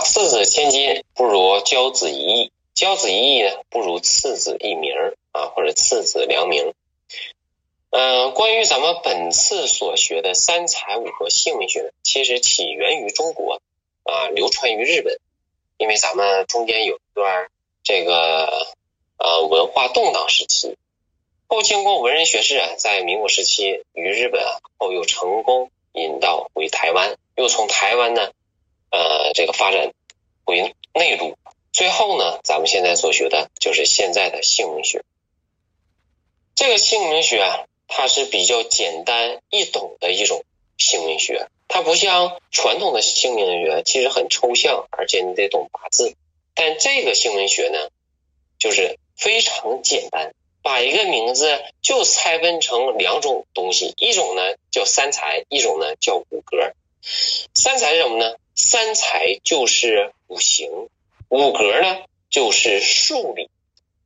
次子千金不如教子一艺，教子一艺呢不如次子一名或者次子良名。关于咱们本次所学的三才五格姓名学，其实起源于中国流传于日本。因为咱们中间有一段这个文化动荡时期，后经过文人学士在民国时期于日本后又成功引导回台湾，又从台湾呢这个发展回内陆，最后呢咱们现在所学的就是现在的姓名学。这个姓名学它是比较简单易懂的一种姓名学，它不像传统的姓名学其实很抽象，而且你得懂八字。但这个姓名学呢就是非常简单，把一个名字就拆分成两种东西，一种呢叫三才，一种呢叫五格。三才是什么呢？三才就是五行，五格呢就是数理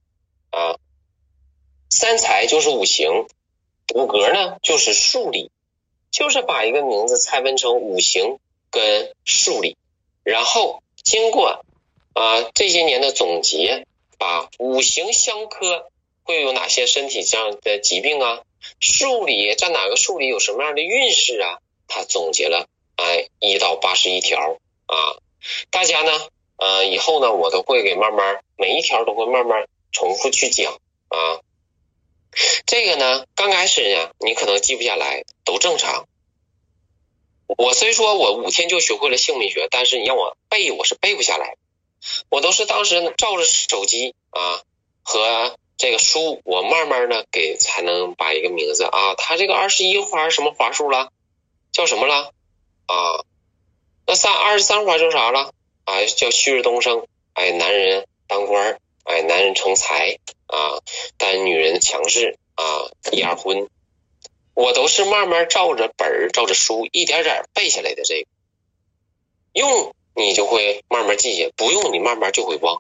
三才就是五行，五格呢就是数理，就是把一个名字拆分成五行跟数理，然后经过这些年的总结，把五行相克会有哪些身体上的疾病数理在哪个数理有什么样的运势他总结了1到81条大家呢以后呢我都会给每一条都会慢慢重复去讲这个呢刚开始呢你可能记不下来，都正常。我虽说我5天就学会了姓名学，但是你让我背我是背不下来，我都是当时照着手机和这个书，我慢慢的给才能把一个名字他这个21花什么花数了，叫什么了那23花叫啥了叫旭日东升，男人当官，男人成才但女人强势一二婚，我都是慢慢照着本照着书一点点背下来的。这个用你就会慢慢记下，不用你慢慢就会忘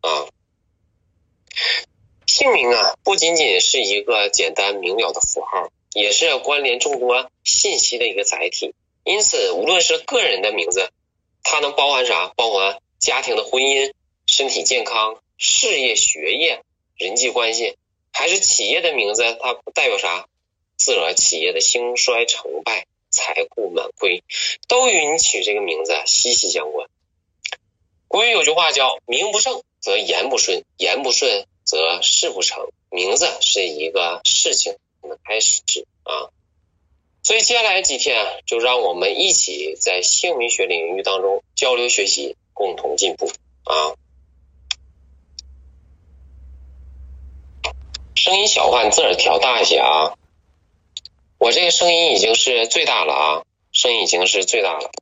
姓名不仅仅是一个简单明了的符号，也是关联众多信息的一个载体。因此无论是个人的名字，它能包含啥？包含家庭的婚姻、身体健康、事业学业、人际关系，还是企业的名字，它代表啥？自个儿企业的兴衰成败、财库满亏，都与你取这个名字息息相关。古语有句话叫名不正则言不顺，言不顺则事不成。名字是一个事情的开始所以接下来几天就让我们一起在姓名学领域当中交流学习，共同进步声音小话你自个儿调大一些我这个声音已经是最大了声音已经是最大了。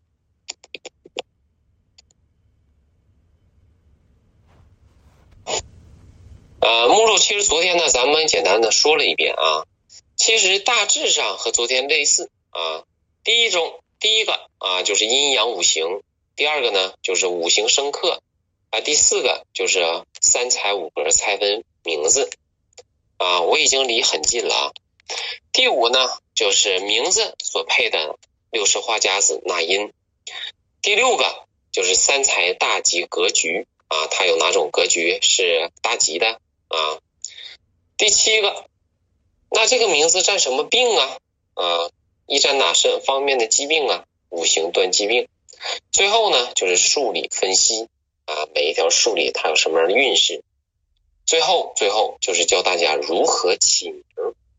目录其实昨天呢咱们简单的说了一遍其实大致上和昨天类似第一个就是阴阳五行，第二个呢就是五行生克第四个就是三才五格拆分名字我已经离很近了第五呢就是名字所配的六十花甲子纳音，第六个就是三才大吉格局它有哪种格局是大吉的第七个，那这个名字占什么病一占哪方面的疾病五行断疾病。最后呢就是数理分析每一条数理它有什么样的运势。最后就是教大家如何起名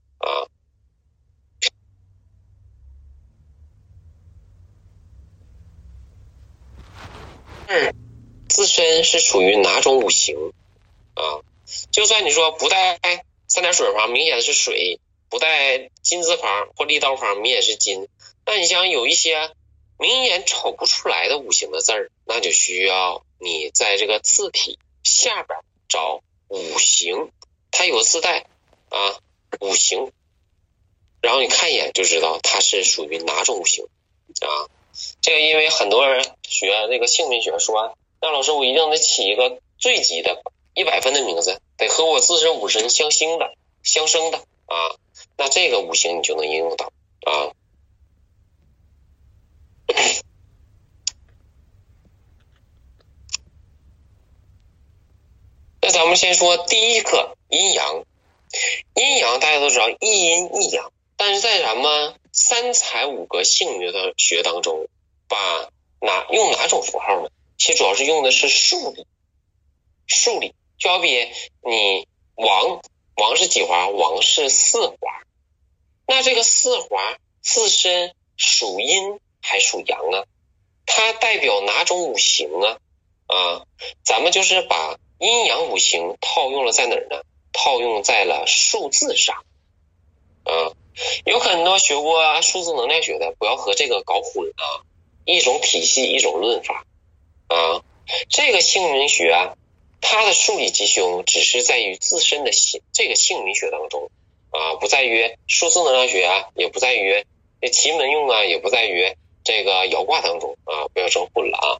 自身是属于哪种五行就算你说不带三点水旁明显是水，不带金字旁或利刀旁明显是金，那你想有一些明显瞅不出来的五行的字儿，那就需要你在这个字体下边找五行，它有自带五行，然后你看一眼就知道它是属于哪种五行这个因为很多人学那个姓名学说，那老师我一定得起一个最吉的100分的名字，得和我自身五行相生的那这个五行你就能应用到们先说第一课阴阳。阴阳大家都知道一阴一阳，但是在咱们三才五格性的学当中，用哪种符号呢？其实主要是用的是数理。数理就好比你王是几划？王是4划。那这个4划自身属阴还属阳啊？它代表哪种五行啊？咱们就是把阴阳五行套用了在哪儿呢？套用在了数字上。有很多学过数字能量学的，不要和这个搞混啊，一种体系，一种论法啊。这个姓名学它的数理吉凶只是在于自身的这个姓名学当中不在于数字能量学也不在于奇门用也不在于这个爻卦当中不要整混了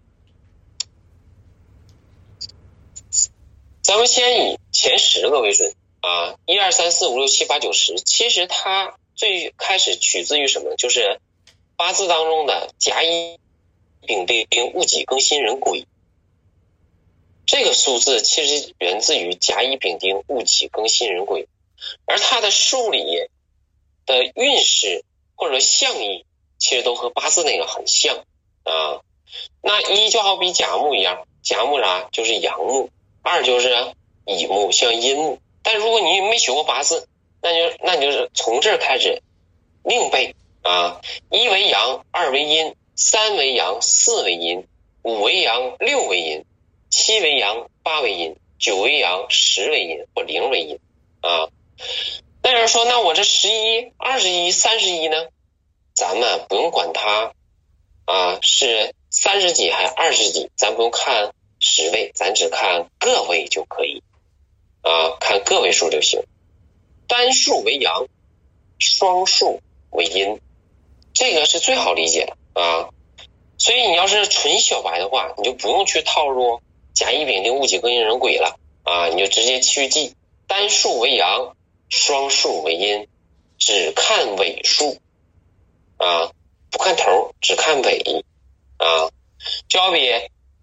咱们先以前10个为准1、2、3、4、5、6、7、8、9、10，其实它最开始取自于什么？就是八字当中的甲乙丙丁戊己庚辛壬癸。这个数字其实源自于甲乙丙丁戊己庚辛壬癸，而它的数理的运势或者象意其实都和八字那个很像那一就好比甲木一样，甲木就是阳木，2就是乙木，像阴木。但如果你没学过八字，那你就是从这儿开始另背1为阳，2为阴，3为阳，4为阴，5为阳，6为阴，7为阳，8为阴，9为阳，10为阴或0为阴那有人说那我这11、21、31呢？咱们不用管它是30几还是20几，咱不用看10位，咱只看个位就可以看个位数就行。单数为阳，双数为阴，这个是最好理解的所以你要是纯小白的话，你就不用去套入甲乙丙丁戊己庚辛壬癸了你就直接去记单数为阳，双数为阴，只看尾数不看头，只看尾就好比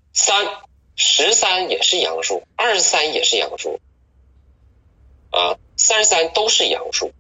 13也是阳数，23也是阳数33都是阳数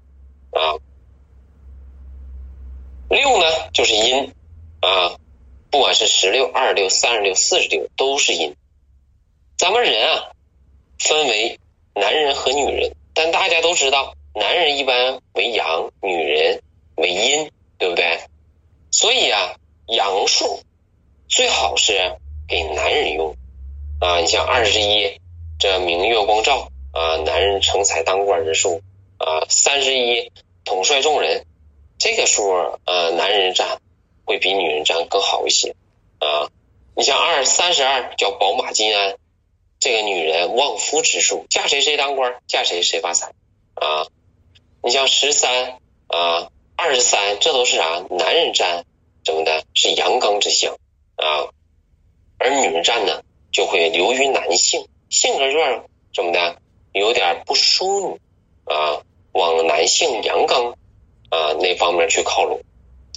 6呢就是阴不管是16、26、36、46都是阴。咱们人分为男人和女人，但大家都知道男人一般为阳，女人为阴，对不对？所以阳数最好是给男人用你像21这明月光照男人成才当官之数31统帅众人，这个数男人占会比女人占更好一些你像32叫宝马金安，这个女人旺夫之数，嫁谁谁当官，嫁谁谁发财你像13 23这都是男人占怎么的是阳刚之象而女人占呢就会流于男性，性格有点怎么的有点不淑女往男性阳刚那方面去靠拢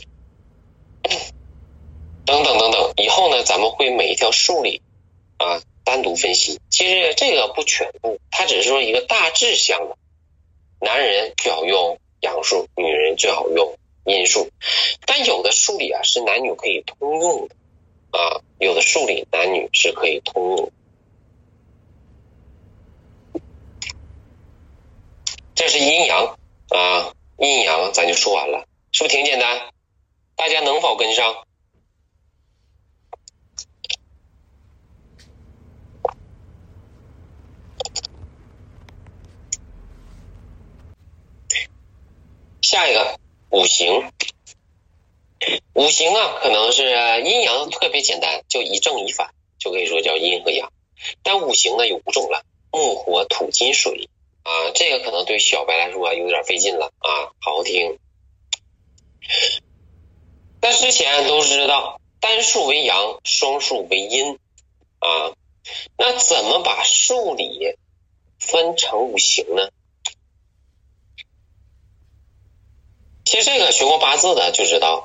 等等等等。以后呢咱们会每一条数理单独分析，其实这个不全部，它只是说一个大致向的，男人最好用阳数，女人最好用阴数。但有的数理是男女可以通用的有的数理男女是可以通用的。这是阴阳阴阳咱就说完了，是不是挺简单？大家能否跟上？下一个五行。五行可能是阴阳特别简单，就一正一反，就可以说叫阴和阳。但五行呢有5种了，木火土金水这个可能对小白来说有点费劲了好好听。但之前都知道单数为阳，双数为阴那怎么把数理分成五行呢？其实这个学过八字的就知道，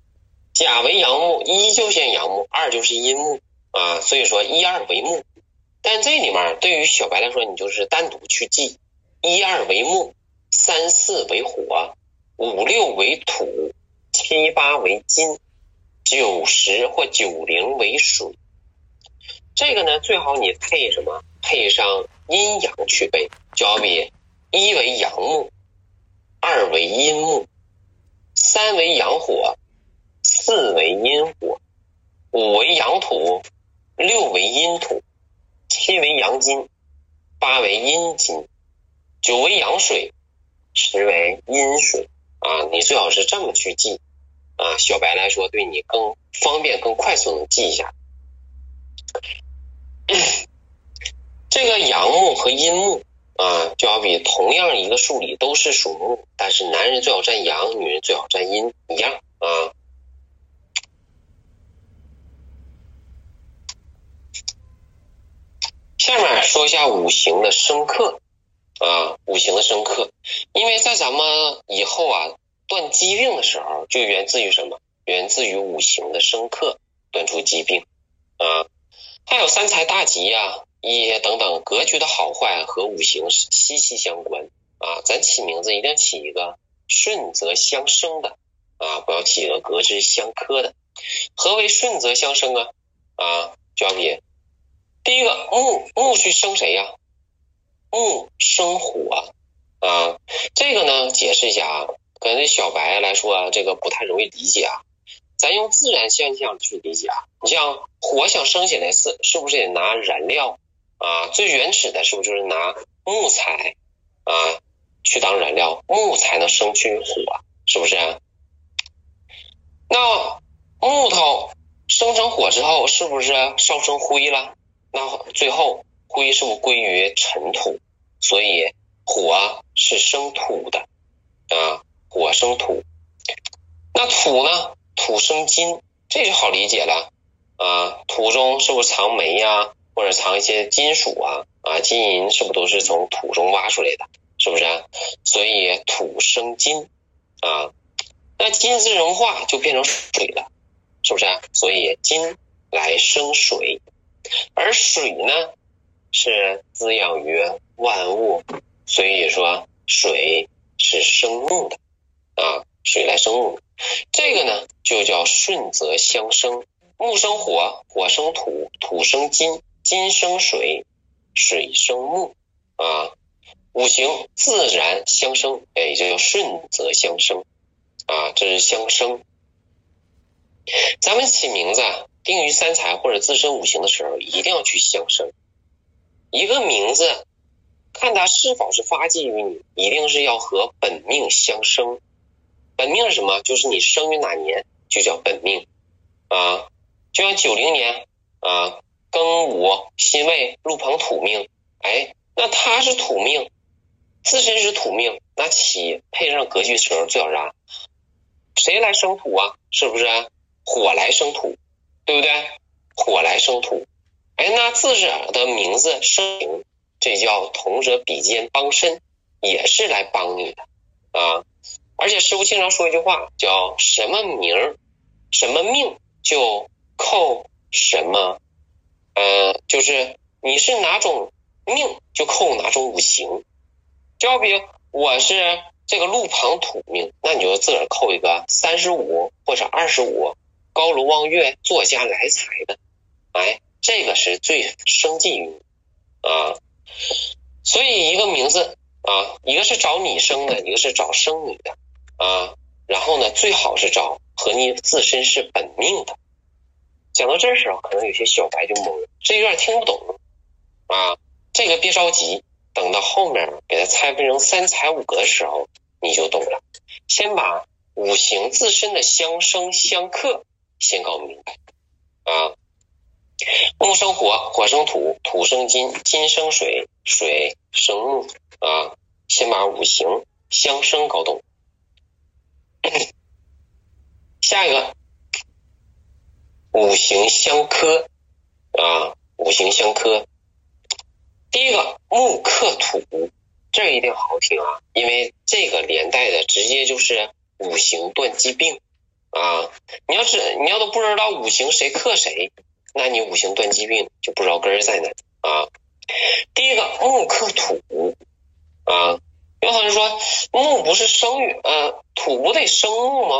甲为阳木，1就现阳木，2就是阴木所以说1、2为木但这里面对于小白来说，你就是单独去记，1、2为木，3、4为火，5、6为土，7、8为金，9、10或9、0为水。这个呢，最好你配什么？配上阴阳去背，就好比1为阳木，2为阴木，3为阳火，4为阴火，5为阳土，6为阴土，7为阳金，8为阴金，9为阳水，10为阴水你最好是这么去记小白来说对你更方便更快速能记一下。这个阳木和阴木就好比同样一个数理都是属木，但是男人最好占阳，女人最好占阴一样下面说一下五行的生克五行的生克，因为在咱们以后断疾病的时候就源自于什么？源自于五行的生克，断出疾病还有三才大吉等等，格局的好坏和五行息息相关咱起名字一定起一个顺则相生的不要起一个格之相克的。何为顺则相生就好比第一个木去生谁木生火这个呢解释一下可能对小白来说这个不太容易理解咱用自然现象去理解你像火想生起来是不是得拿燃料最原始的是不是就是拿木材去当燃料，木才能生去火，是不是那木头生成火之后是不是烧成灰了？那最后灰是不是归于尘土？所以火是生土的火生土。那土呢？土生金，这就好理解了土中是不是藏煤或者藏一些金属金银是不是都是从土中挖出来的？是不是所以土生金那金子融化就变成水了，是不是所以金来生水。而水呢是滋养于万物，所以说水是生木的水来生木。这个呢就叫顺则相生，木生火，火生土，土生金，金生水，水生木五行自然相生，也就叫顺则相生这是相生。咱们起名字定于三才或者自身五行的时候一定要去相生。一个名字看它是否是发迹于你，一定是要和本命相生。本命是什么？就是你生于哪年就叫本命就像90年庚午辛未入朋土命那它是土命，自身是土命，那起配上格局的时候最好是谁来生土是不是火来生土，对不对？火来生土那自个儿的名字生这叫同者比肩帮身，也是来帮你的而且师父经常说一句话叫什么名什么命就扣什么就是你是哪种命就扣哪种五行。就好比我是这个路旁土命，那你就自个儿扣一个35或者25，高楼望月，作家来财的这个是最生忌于你所以一个名字一个是找你生的，一个是找生你的然后呢最好是找和你自身是本命的。讲到这时候可能有些小白就懵了，这有点听不懂这个别着急，等到后面给它拆分成三才五格的时候你就懂了。先把五行自身的相生相克先搞明白木生火，火生土，土生金，金生水，水生木先把五行相生搞懂。下一个五行相克五行相克。第一个木克土，这一定好好听因为这个连带的直接就是五行断疾病你要都不知道五行谁克谁，那你五行断疾病就不知道根儿在哪啊。第一个木克土啊，有好人说木不是生土不得生木吗？